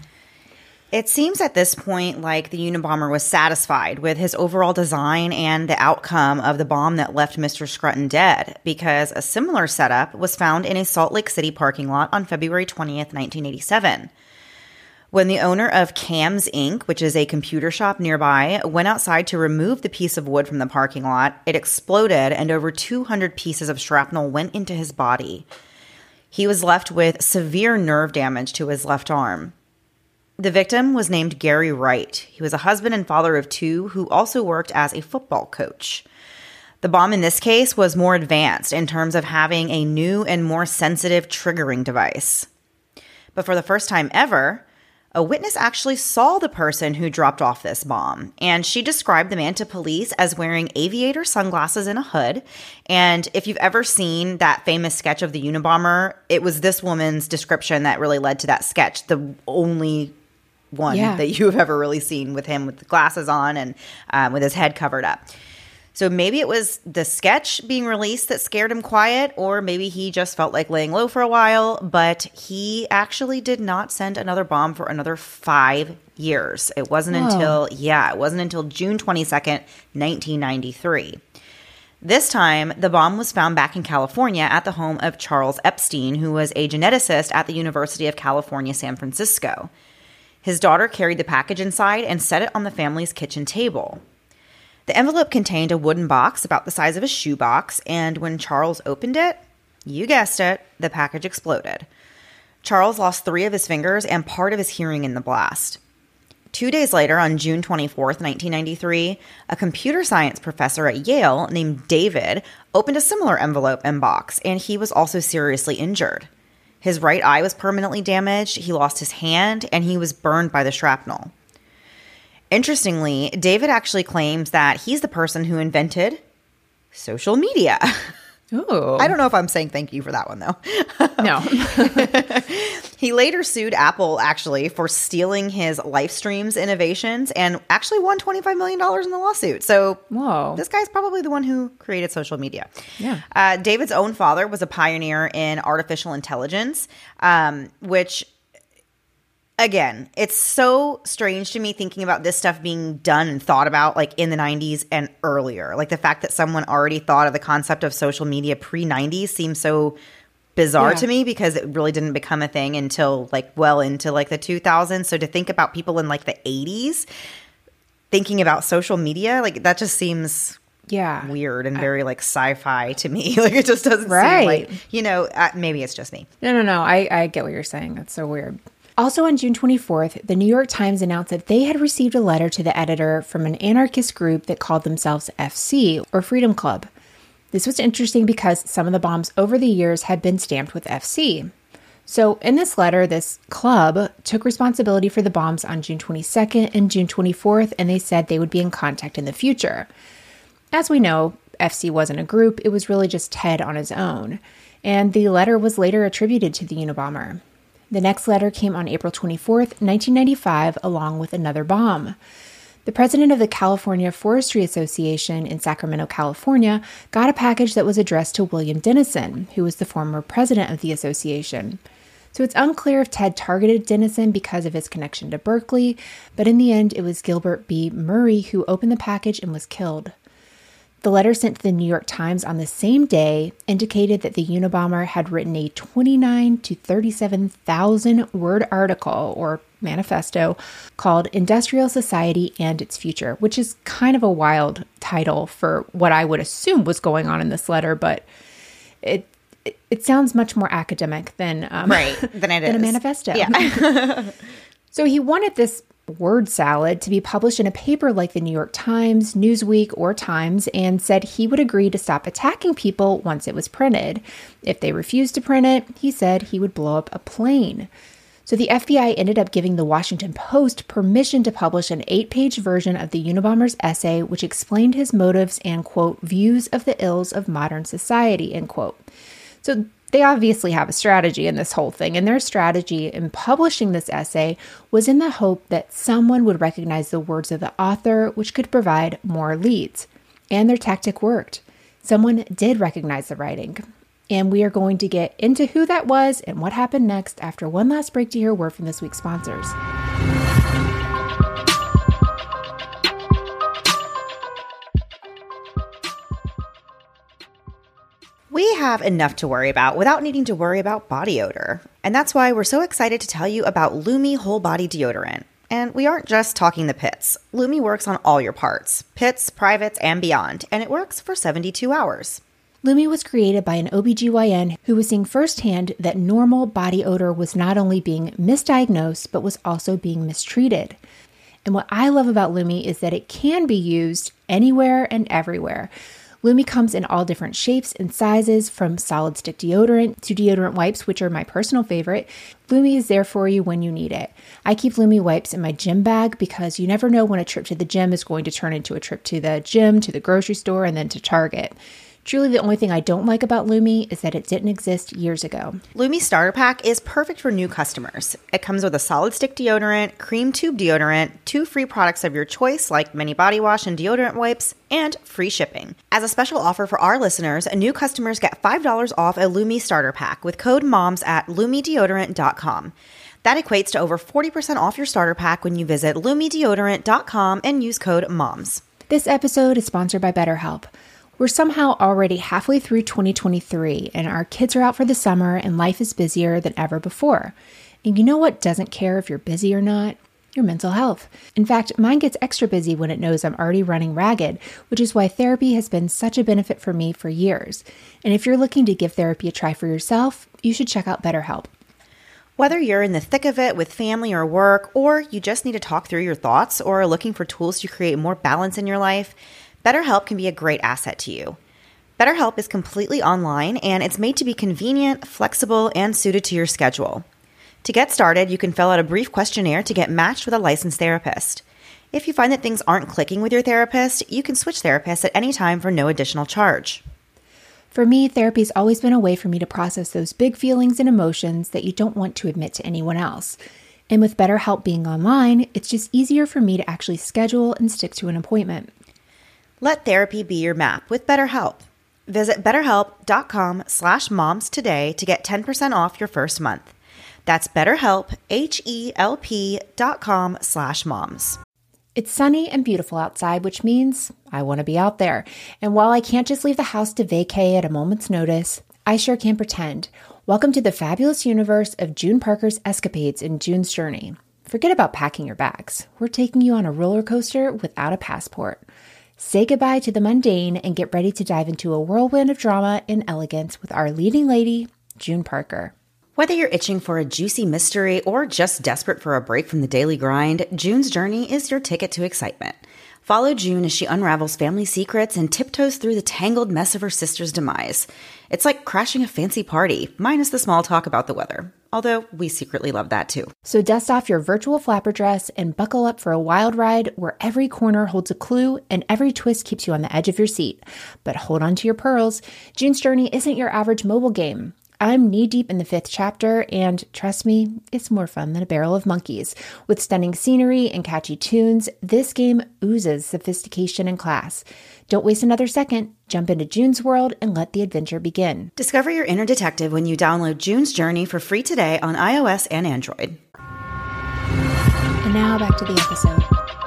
It seems at this point like the Unabomber was satisfied with his overall design and the outcome of the bomb that left Mr. Scruton dead, because a similar setup was found in a Salt Lake City parking lot on February 20th, 1987. When the owner of Cams Inc., which is a computer shop nearby, went outside to remove the piece of wood from the parking lot, it exploded and over 200 pieces of shrapnel went into his body. He was left with severe nerve damage to his left arm. The victim was named Gary Wright. He was a husband and father of 2 who also worked as a football coach. The bomb in this case was more advanced in terms of having a new and more sensitive triggering device. But for the first time ever, A witness actually saw the person who dropped off this bomb, and she described the man to police as wearing aviator sunglasses and a hood. And if you've ever seen that famous sketch of the Unabomber, it was this woman's description that really led to that sketch, the only one that you have ever really seen with him with the glasses on and with his head covered up. So maybe it was the sketch being released that scared him quiet, or maybe he just felt like laying low for a while, but he actually did not send another bomb for another 5 years. It wasn't until June 22nd, 1993. This time, the bomb was found back in California at the home of Charles Epstein, who was a geneticist at the University of California, San Francisco. His daughter carried the package inside and set it on the family's kitchen table. The envelope contained a wooden box about the size of a shoebox, and when Charles opened it, you guessed it, the package exploded. Charles lost 3 of his fingers and part of his hearing in the blast. 2 days later, on June 24th, 1993, a computer science professor at Yale named David opened a similar envelope and box, and he was also seriously injured. His right eye was permanently damaged, he lost his hand, and he was burned by the shrapnel. Interestingly, David actually claims that he's the person who invented social media. Ooh. I don't know if I'm saying thank you for that one, though. No. He later sued Apple, actually, for stealing his LifeStream's innovations and actually won $25 million in the lawsuit. So this guy's probably the one who created social media. Yeah. David's own father was a pioneer in artificial intelligence, which... Again, it's so strange to me thinking about this stuff being done and thought about like in the 90s and earlier. Like the fact that someone already thought of the concept of social media pre-90s seems so bizarre to me because it really didn't become a thing until like well into like the 2000s. So to think about people in like the 80s thinking about social media, like that just seems weird and very like sci-fi to me. Like it just doesn't seem like, maybe it's just me. No. I get what you're saying. That's so weird. Also on June 24th, the New York Times announced that they had received a letter to the editor from an anarchist group that called themselves FC, or Freedom Club. This was interesting because some of the bombs over the years had been stamped with FC. So in this letter, this club took responsibility for the bombs on June 22nd and June 24th, and they said they would be in contact in the future. As we know, FC wasn't a group, it was really just Ted on his own. And the letter was later attributed to the Unabomber. The next letter came on April 24th, 1995, along with another bomb. The president of the California Forestry Association in Sacramento, California, got a package that was addressed to William Dennison, who was the former president of the association. So it's unclear if Ted targeted Dennison because of his connection to Berkeley, but in the end, it was Gilbert B. Murray who opened the package and was killed. The letter sent to the New York Times on the same day indicated that the Unabomber had written a 29 to 37,000 word article or manifesto called Industrial Society and Its Future, which is kind of a wild title for what I would assume was going on in this letter, but it sounds much more academic than than a manifesto. Yeah. So he wanted this word salad to be published in a paper like the New York Times, Newsweek, or Times, and said he would agree to stop attacking people once it was printed. If they refused to print it, he said he would blow up a plane. So the FBI ended up giving the Washington Post permission to publish an 8-page version of the Unabomber's essay, which explained his motives and, quote, views of the ills of modern society, end quote. So they obviously have a strategy in this whole thing, and their strategy in publishing this essay was in the hope that someone would recognize the words of the author, which could provide more leads. And their tactic worked. Someone did recognize the writing. And we are going to get into who that was and what happened next after one last break to hear a word from this week's sponsors. We have enough to worry about without needing to worry about body odor. And that's why we're so excited to tell you about Lume Whole Body Deodorant. And we aren't just talking the pits. Lume works on all your parts, pits, privates, and beyond, and it works for 72 hours. Lume was created by an OBGYN who was seeing firsthand that normal body odor was not only being misdiagnosed, but was also being mistreated. And what I love about Lume is that it can be used anywhere and everywhere. Lumi comes in all different shapes and sizes, from solid stick deodorant to deodorant wipes, which are my personal favorite. Lumi is there for you when you need it. I keep Lumi wipes in my gym bag because you never know when a trip to the gym is going to turn into a trip to the gym, to the grocery store, and then to Target. Truly, the only thing I don't like about Lumi is that it didn't exist years ago. Lumi Starter Pack is perfect for new customers. It comes with a solid stick deodorant, cream tube deodorant, 2 free products of your choice like mini body wash and deodorant wipes, and free shipping. As a special offer for our listeners, new customers get $5 off a Lumi Starter Pack with code MOMS at LumiDeodorant.com. That equates to over 40% off your starter pack when you visit LumiDeodorant.com and use code MOMS. This episode is sponsored by BetterHelp. We're somehow already halfway through 2023, and our kids are out for the summer, and life is busier than ever before. And you know what doesn't care if you're busy or not? Your mental health. In fact, mine gets extra busy when it knows I'm already running ragged, which is why therapy has been such a benefit for me for years. And if you're looking to give therapy a try for yourself, you should check out BetterHelp. Whether you're in the thick of it with family or work, or you just need to talk through your thoughts or are looking for tools to create more balance in your life, BetterHelp can be a great asset to you. BetterHelp is completely online, and it's made to be convenient, flexible, and suited to your schedule. To get started, you can fill out a brief questionnaire to get matched with a licensed therapist. If you find that things aren't clicking with your therapist, you can switch therapists at any time for no additional charge. For me, therapy's always been a way for me to process those big feelings and emotions that you don't want to admit to anyone else. And with BetterHelp being online, it's just easier for me to actually schedule and stick to an appointment. Let therapy be your map with BetterHelp. Visit BetterHelp.com/moms today to get 10% off your first month. That's BetterHelp, HELP.com/moms. It's sunny and beautiful outside, which means I want to be out there. And while I can't just leave the house to vacay at a moment's notice, I sure can pretend. Welcome to the fabulous universe of June Parker's escapades in June's Journey. Forget about packing your bags. We're taking you on a roller coaster without a passport. Say goodbye to the mundane and get ready to dive into a whirlwind of drama and elegance with our leading lady, June Parker. Whether you're itching for a juicy mystery or just desperate for a break from the daily grind, June's Journey is your ticket to excitement. Follow June as she unravels family secrets and tiptoes through the tangled mess of her sister's demise. It's like crashing a fancy party, minus the small talk about the weather. Although we secretly love that too. So dust off your virtual flapper dress and buckle up for a wild ride where every corner holds a clue and every twist keeps you on the edge of your seat. But hold on to your pearls. June's Journey isn't your average mobile game. I'm knee-deep in the 5th chapter, and trust me, it's more fun than a barrel of monkeys. With stunning scenery and catchy tunes, this game oozes sophistication and class. Don't waste another second. Jump into June's world and let the adventure begin. Discover your inner detective when you download June's Journey for free today on iOS and Android. And now back to the episode.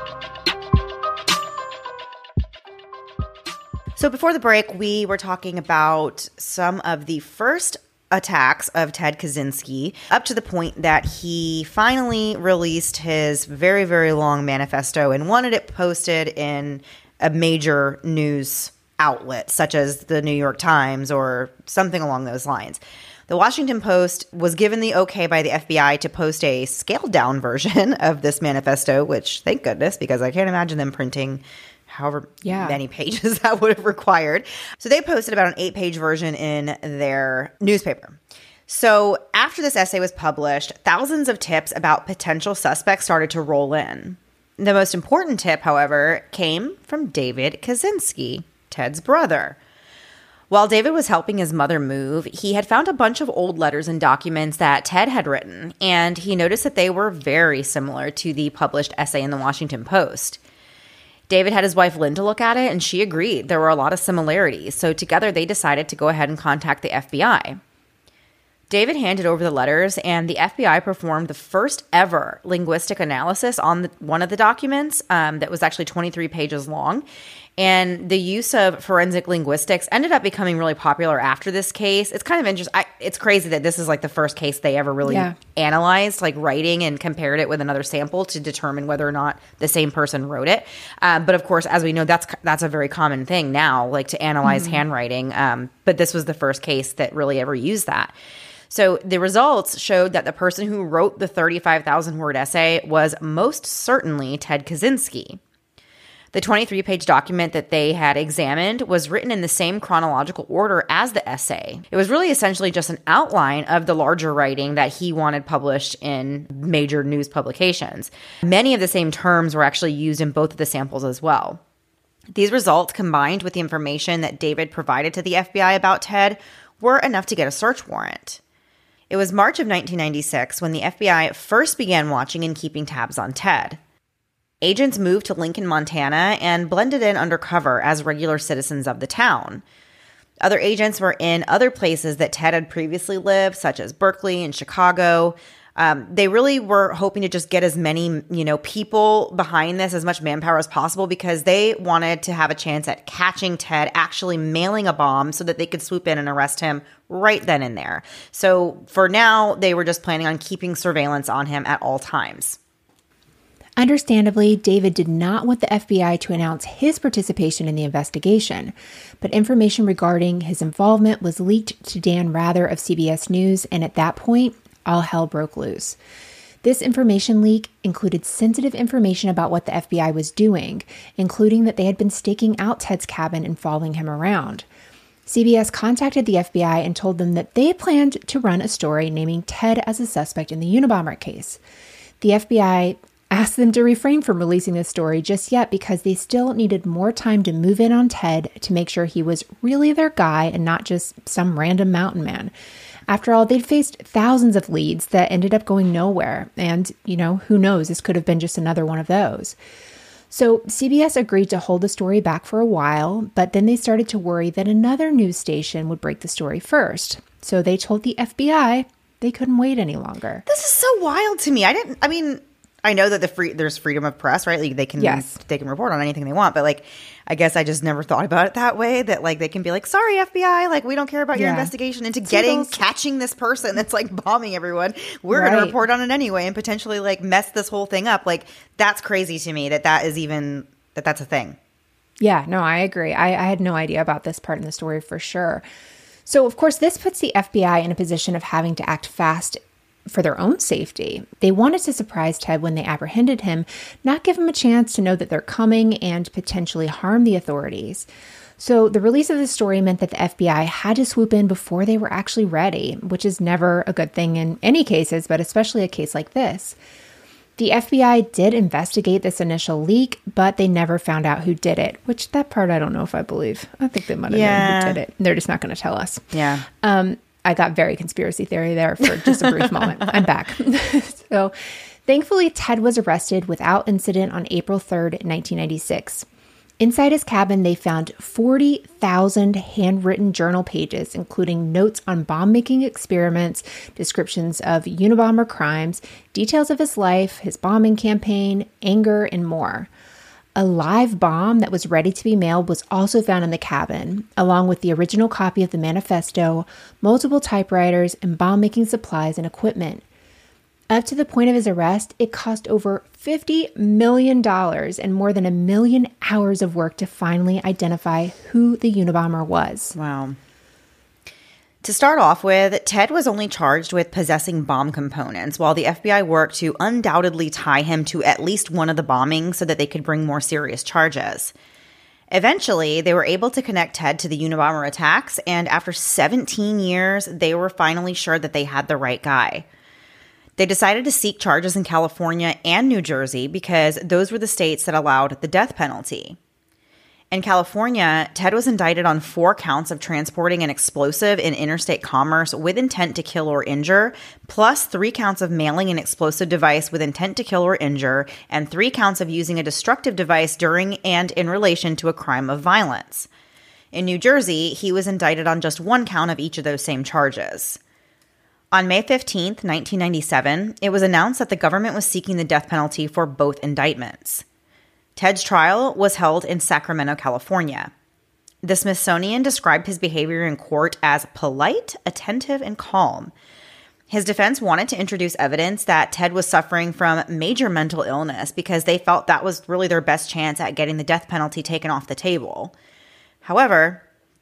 So before the break, we were talking about some of the first attacks of Ted Kaczynski up to the point that he finally released his very, very long manifesto and wanted it posted in a major news outlet such as the New York Times or something along those lines. The Washington Post was given the okay by the FBI to post a scaled-down version of this manifesto, which, thank goodness, because I can't imagine them printing however many pages that would have required. So they posted about an 8-page version in their newspaper. So after this essay was published, thousands of tips about potential suspects started to roll in. The most important tip, however, came from David Kaczynski, Ted's brother. While David was helping his mother move, he had found a bunch of old letters and documents that Ted had written, and he noticed that they were very similar to the published essay in the Washington Post. David had his wife Linda look at it, and she agreed. There were a lot of similarities, so together they decided to go ahead and contact the FBI. David handed over the letters, and the FBI performed the first ever linguistic analysis on one of the documents that was actually 23 pages long. And the use of forensic linguistics ended up becoming really popular after this case. It's kind of interesting. It's crazy that this is like the first case they ever really analyzed, like writing and compared it with another sample to determine whether or not the same person wrote it. But of course, as we know, that's a very common thing now, like to analyze handwriting. But this was the first case that really ever used that. So the results showed that the person who wrote the 35,000-word essay was most certainly Ted Kaczynski. The 23-page document that they had examined was written in the same chronological order as the essay. It was really essentially just an outline of the larger writing that he wanted published in major news publications. Many of the same terms were actually used in both of the samples as well. These results, combined with the information that David provided to the FBI about Ted, were enough to get a search warrant. It was March of 1996 when the FBI first began watching and keeping tabs on Ted. Agents moved to Lincoln, Montana, and blended in undercover as regular citizens of the town. Other agents were in other places that Ted had previously lived, such as Berkeley and Chicago. They really were hoping to just get as many, people behind this, as much manpower as possible, because they wanted to have a chance at catching Ted actually mailing a bomb so that they could swoop in and arrest him right then and there. So for now, they were just planning on keeping surveillance on him at all times. Understandably, David did not want the FBI to announce his participation in the investigation, but information regarding his involvement was leaked to Dan Rather of CBS News, and at that point, all hell broke loose. This information leak included sensitive information about what the FBI was doing, including that they had been staking out Ted's cabin and following him around. CBS contacted the FBI and told them that they planned to run a story naming Ted as a suspect in the Unabomber case. The FBI asked them to refrain from releasing this story just yet because they still needed more time to move in on Ted to make sure he was really their guy and not just some random mountain man. After all, they'd faced thousands of leads that ended up going nowhere. And, who knows, this could have been just another one of those. So CBS agreed to hold the story back for a while, but then they started to worry that another news station would break the story first. So they told the FBI they couldn't wait any longer. This is so wild to me. I know that there's freedom of press, right? Like they can report on anything they want, but I guess I just never thought about it that way. That they can be like, "Sorry, FBI, we don't care about your investigation into catching this person that's bombing everyone. We're going to report on it anyway and potentially mess this whole thing up." That's crazy to me that is even that's a thing. Yeah, no, I agree. I had no idea about this part in the story for sure. So of course, this puts the FBI in a position of having to act fast for their own safety. They wanted to surprise Ted when they apprehended him, not give him a chance to know that they're coming and potentially harm the authorities. So the release of the story meant that the FBI had to swoop in before they were actually ready, which is never a good thing in any cases, but especially a case like this. The FBI did investigate this initial leak, but they never found out who did it, which that part I don't know if I believe. I think they might have known who did it. They're just not going to tell us. Yeah. I got very conspiracy theory there for just a brief moment. I'm back. So thankfully, Ted was arrested without incident on April 3rd, 1996. Inside his cabin, they found 40,000 handwritten journal pages, including notes on bomb-making experiments, descriptions of Unabomber crimes, details of his life, his bombing campaign, anger, and more. A live bomb that was ready to be mailed was also found in the cabin, along with the original copy of the manifesto, multiple typewriters, and bomb-making supplies and equipment. Up to the point of his arrest, it cost over $50 million and more than 1 million hours of work to finally identify who the Unabomber was. Wow. To start off with, Ted was only charged with possessing bomb components, while the FBI worked to undoubtedly tie him to at least one of the bombings so that they could bring more serious charges. Eventually, they were able to connect Ted to the Unabomber attacks, and after 17 years, they were finally sure that they had the right guy. They decided to seek charges in California and New Jersey because those were the states that allowed the death penalty. In California, Ted was indicted on 4 counts of transporting an explosive in interstate commerce with intent to kill or injure, plus 3 counts of mailing an explosive device with intent to kill or injure, and 3 counts of using a destructive device during and in relation to a crime of violence. In New Jersey, he was indicted on just 1 count of each of those same charges. On May 15, 1997, it was announced that the government was seeking the death penalty for both indictments. Ted's trial was held in Sacramento, California. The Smithsonian described his behavior in court as polite, attentive, and calm. His defense wanted to introduce evidence that Ted was suffering from major mental illness because they felt that was really their best chance at getting the death penalty taken off the table. However,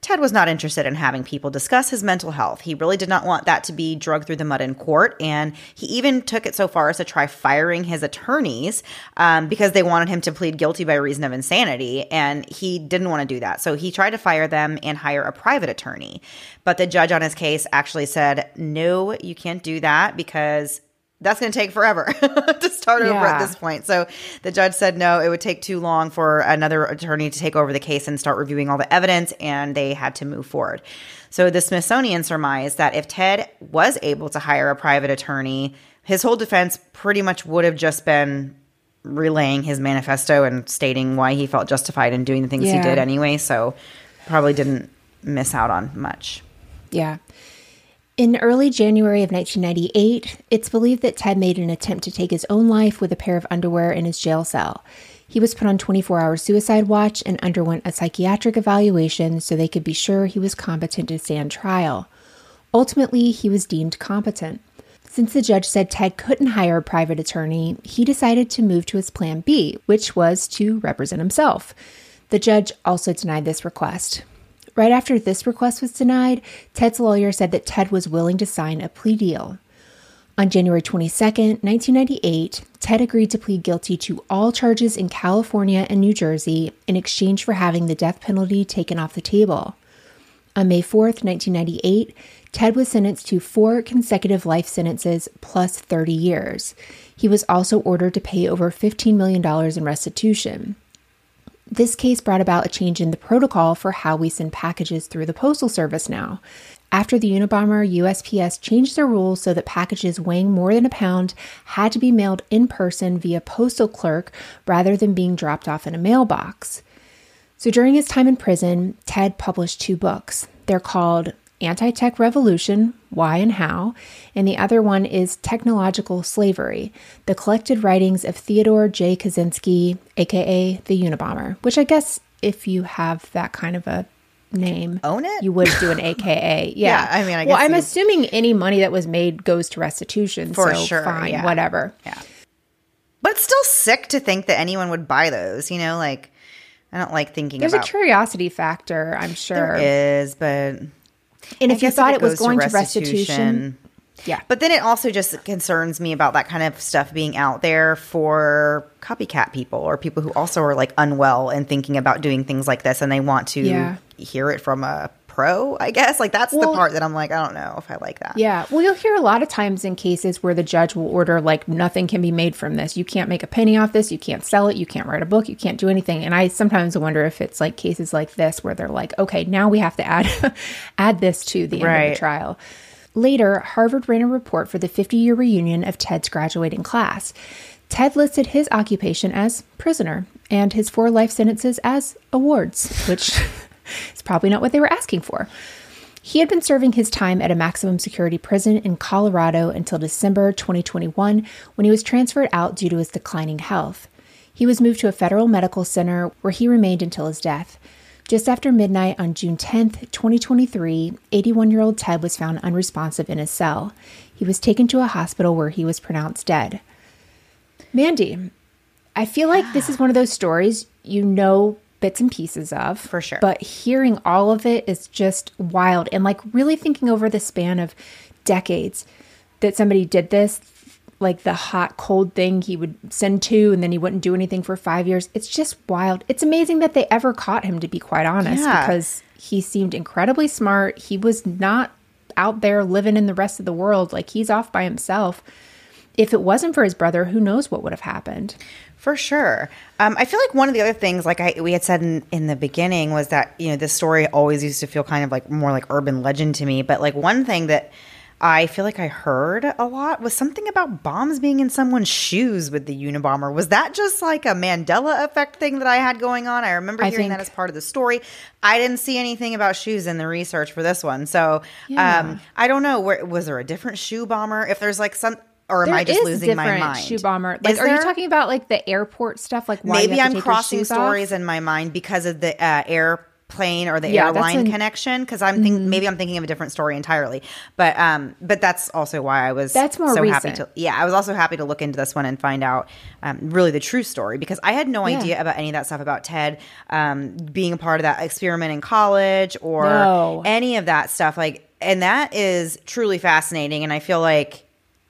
Ted was not interested in having people discuss his mental health. He really did not want that to be dragged through the mud in court, and he even took it so far as to try firing his attorneys because they wanted him to plead guilty by reason of insanity, and he didn't want to do that. So he tried to fire them and hire a private attorney. But the judge on his case actually said, no, you can't do that because that's going to take forever to start over at this point. So the judge said no, it would take too long for another attorney to take over the case and start reviewing all the evidence, and they had to move forward. So the Smithsonian surmised that if Ted was able to hire a private attorney, his whole defense pretty much would have just been relaying his manifesto and stating why he felt justified in doing the things he did anyway. So probably didn't miss out on much. Yeah. In early January of 1998, it's believed that Ted made an attempt to take his own life with a pair of underwear in his jail cell. He was put on 24-hour suicide watch and underwent a psychiatric evaluation so they could be sure he was competent to stand trial. Ultimately, he was deemed competent. Since the judge said Ted couldn't hire a private attorney, he decided to move to his plan B, which was to represent himself. The judge also denied this request. Right after this request was denied, Ted's lawyer said that Ted was willing to sign a plea deal. On January 22, 1998, Ted agreed to plead guilty to all charges in California and New Jersey in exchange for having the death penalty taken off the table. On May 4, 1998, Ted was sentenced to 4 consecutive life sentences plus 30 years. He was also ordered to pay over $15 million in restitution. This case brought about a change in the protocol for how we send packages through the Postal Service now. After the Unabomber, USPS changed their rules so that packages weighing more than a pound had to be mailed in person via postal clerk rather than being dropped off in a mailbox. So during his time in prison, Ted published 2 books. They're called Anti-Tech Revolution, Why and How, and the other one is Technological Slavery, the collected writings of Theodore J. Kaczynski, aka the Unabomber, which I guess if you have that kind of a name, own it, you would do an AKA. Yeah. I mean, I guess I'm assuming any money that was made goes to restitution, for so sure, fine, whatever. Yeah. But it's still sick to think that anyone would buy those, you know, like I don't like thinking There's about a curiosity factor, I'm sure. There is, but and if you thought it was going to restitution, yeah. But then it also just concerns me about that kind of stuff being out there for copycat people or people who also are like unwell and thinking about doing things like this and they want to hear it from a pro, I guess. Like that's the part that I'm like, I don't know if I like that. Yeah. Well, you'll hear a lot of times in cases where the judge will order like nothing can be made from this. You can't make a penny off this. You can't sell it. You can't write a book. You can't do anything. And I sometimes wonder if it's like cases like this where they're like, okay, now we have to add this to the end of the trial. Later, Harvard ran a report for the 50-year reunion of Ted's graduating class. Ted listed his occupation as prisoner and his 4 life sentences as awards, which is probably not what they were asking for. He had been serving his time at a maximum security prison in Colorado until December 2021, when he was transferred out due to his declining health. He was moved to a federal medical center where he remained until his death. Just after midnight on June 10th, 2023, 81-year-old Ted was found unresponsive in his cell. He was taken to a hospital where he was pronounced dead. Mandy, I feel like this is one of those stories you know bits and pieces of. For sure. But hearing all of it is just wild. And like really thinking over the span of decades that somebody did this, like the hot, cold thing he would send to, and then he wouldn't do anything for 5 years. It's just wild. It's amazing that they ever caught him, to be quite honest, because he seemed incredibly smart. He was not out there living in the rest of the world. Like he's off by himself. If it wasn't for his brother, who knows what would have happened? For sure. I feel like one of the other things, like we had said in the beginning, was that, you know, this story always used to feel kind of like more like urban legend to me. But like one thing that I feel like I heard a lot was something about bombs being in someone's shoes with the Unabomber. Was that just like a Mandela effect thing that I had going on? I remember hearing that as part of the story. I didn't see anything about shoes in the research for this one. So I don't know. Was there a different shoe bomber? If there's like some... Or am I just losing my mind? Shoe bomber. Like, are you talking about like the airport stuff? Like, why maybe you have I'm to take crossing your shoes stories off? in my mind because of the plane or the Yeah, airline connection, because I'm maybe I'm thinking of a different story entirely. But that's also why I was That's more so recent. happy to. Yeah, I was also happy to look into this one and find out really the true story, because I had no idea about any of that stuff about Ted being a part of that experiment in college or any of that stuff. Like, and that is truly fascinating. And I feel like,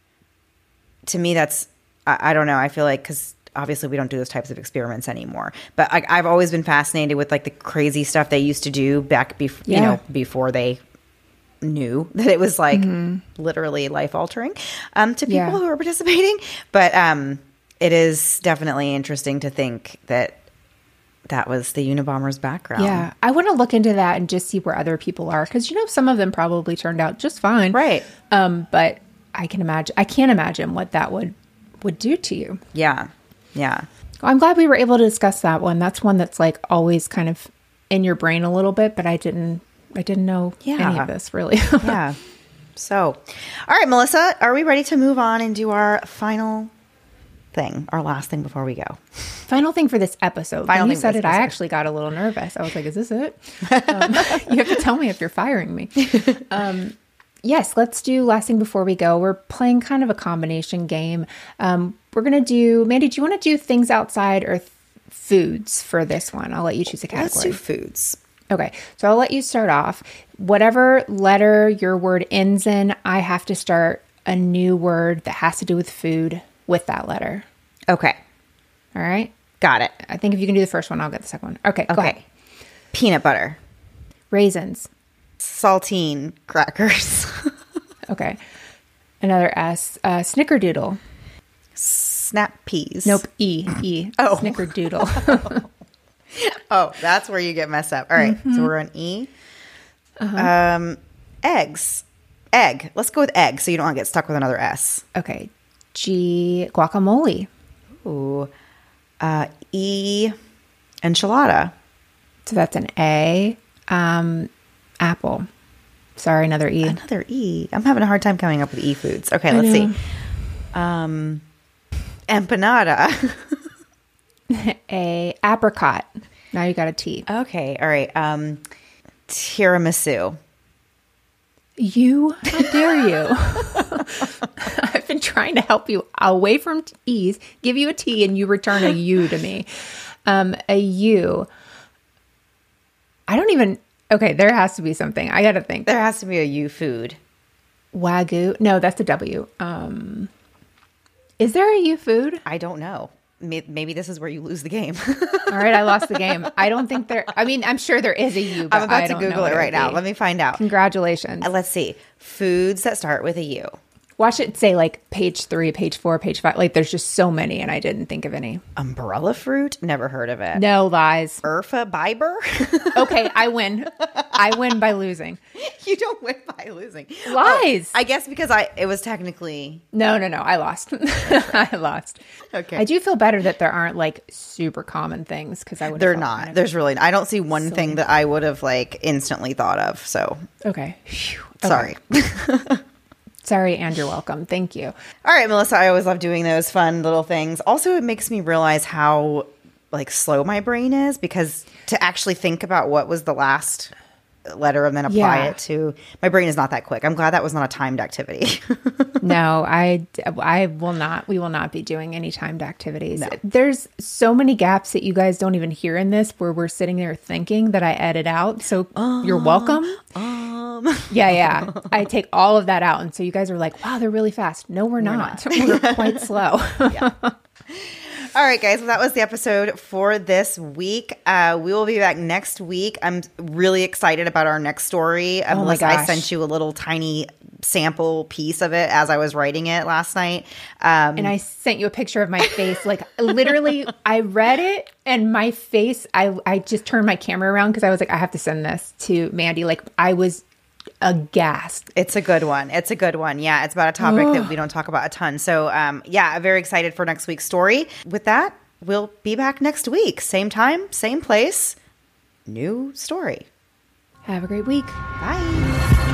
to me, that's I don't know. I feel like, because obviously we don't do those types of experiments anymore, but I've always been fascinated with like the crazy stuff they used to do back before they knew that it was like literally life altering to people who are participating. But it is definitely interesting to think that was the Unabomber's background. Yeah. I want to look into that and just see where other people are, because some of them probably turned out just fine. Right. But I can't imagine what that would do to you. Yeah. Yeah. Well, I'm glad we were able to discuss that one. That's one that's like always kind of in your brain a little bit, but I didn't know any of this really. Yeah. So, all right, Melissa, are we ready to move on and do our final thing, our last thing before we go? Final thing for this episode. When you said it, I actually got a little nervous. I was like, is this it? You have to tell me if you're firing me. Yes, let's do last thing before we go. We're playing kind of a combination game. We're going to do, Mandy, do you want to do things outside or foods for this one? I'll let you choose a category. Let's do foods. Okay, so I'll let you start off. Whatever letter your word ends in, I have to start a new word that has to do with food with that letter. Okay. All right? Got it. I think if you can do the first one, I'll get the second one. Okay, go ahead. Peanut butter. Raisins. Saltine crackers. Okay. Another S. Snickerdoodle. Snap peas. Nope. E. Oh. Snickerdoodle. Oh, that's where you get messed up. All right. So we're on E. Eggs. Egg. Let's go with egg so you don't want to get stuck with another S. Okay. G. Guacamole. Ooh. E. Enchilada. So that's an A. Apple. Sorry, another E. Another E. I'm having a hard time coming up with E foods. Okay, let's see. Empanada. A. Apricot. Now you got a T. Okay, all right. Tiramisu. How dare you? I've been trying to help you away from E's, give you a T, and you return a U to me. A U. I don't even... Okay, there has to be something. I got to think. There has to be a U food. Wagyu. No, that's a W. Is there a U food? I don't know. Maybe this is where you lose the game. All right, I lost the game. I don't think there... I mean, I'm sure there is a U, but I'm about I to don't Google know it right now. Let me find out. Congratulations. Let's see. Foods that start with a U. Watch it say like page 3, page 4, page 5. Like there's just so many and I didn't think of any. Umbrella fruit? Never heard of it. No lies. Urfa Biber? Okay, I win. I win by losing. You don't win by losing. Lies. I guess because it was technically... No. I lost. I lost. Okay. I do feel better that there aren't like super common things because I would. They're not. There's really... I don't see one thing that I would have like instantly thought of. So. Okay. Sorry. Sorry, and you're welcome. Thank you. All right, Melissa, I always love doing those fun little things. Also, it makes me realize how like slow my brain is, because to actually think about what was the last letter and then apply it to my brain is not that quick. I'm glad that was not a timed activity. No, I will not. We will not be doing any timed activities. No. There's so many gaps that you guys don't even hear in this where we're sitting there thinking that I edit out. So you're welcome. Yeah. I take all of that out. And so you guys are like, wow, they're really fast. No, we're not. We're quite slow. All right, guys. Well, that was the episode for this week. We will be back next week. I'm really excited about our next story. Oh Melissa, my gosh. I sent you a little tiny sample piece of it as I was writing it last night. And I sent you a picture of my face. Like literally, I read it and my face, I just turned my camera around because I was like, I have to send this to Mandy. Like I was aghast. It's a good one. Yeah, it's about a topic that we don't talk about a ton. So yeah, I'm very excited for next week's story. With that, we'll be back next week. Same time, same place, new story. Have a great week. Bye.